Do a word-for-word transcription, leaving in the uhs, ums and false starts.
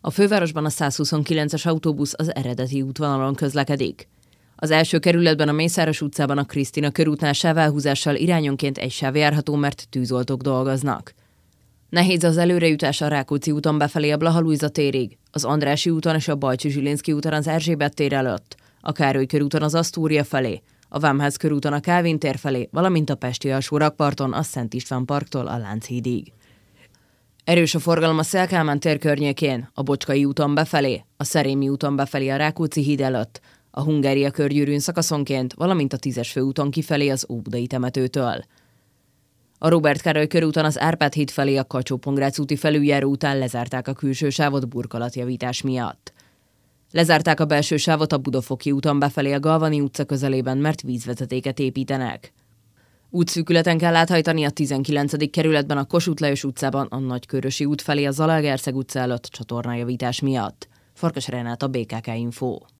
A fővárosban a százhuszonkilences autóbusz az eredeti útvonalon közlekedik. Az első kerületben a Mészáros utcában a Krisztina körútnál sávelhúzással irányonként egy sáv járható, mert tűzoltók dolgoznak. Nehéz az előrejutás a Rákóczi úton befelé a Blaha Lujza térig, az Andrássy úton és a Balcsi Zsilinszky úton az Erzsébet tér előtt, a Károly körúton az Asztúria felé, a Vámház körúton a Kálvin tér felé, valamint a pesti alsó rakparton a Szent István parktól a Lánchídig. Erős a forgalom a Széll Kálmán tér környékén, a Bocskai úton befelé, a Szerémi úton befelé a Rákóczi híd előtt, a Hungária körgyűrűn szakaszonként, valamint a tízes főúton kifelé az Óbudai temetőtől. A Róbert Károly körúton az Árpád híd felé a Kacsó-Pongrác úti felüljáró után lezárták a külső sávot burkolatjavítás miatt. Lezárták a belső sávot a Budafoki úton befelé a Galvani utca közelében, mert vízvezetéket építenek. Útszűkületen kell áthajtani a tizenkilencedik kerületben a Kossuth Lajos utcában a Nagykörösi út felé a Zalaegerszeg utca előtt csatornajavítás miatt. Farkas Renáta, bé ká ká Info.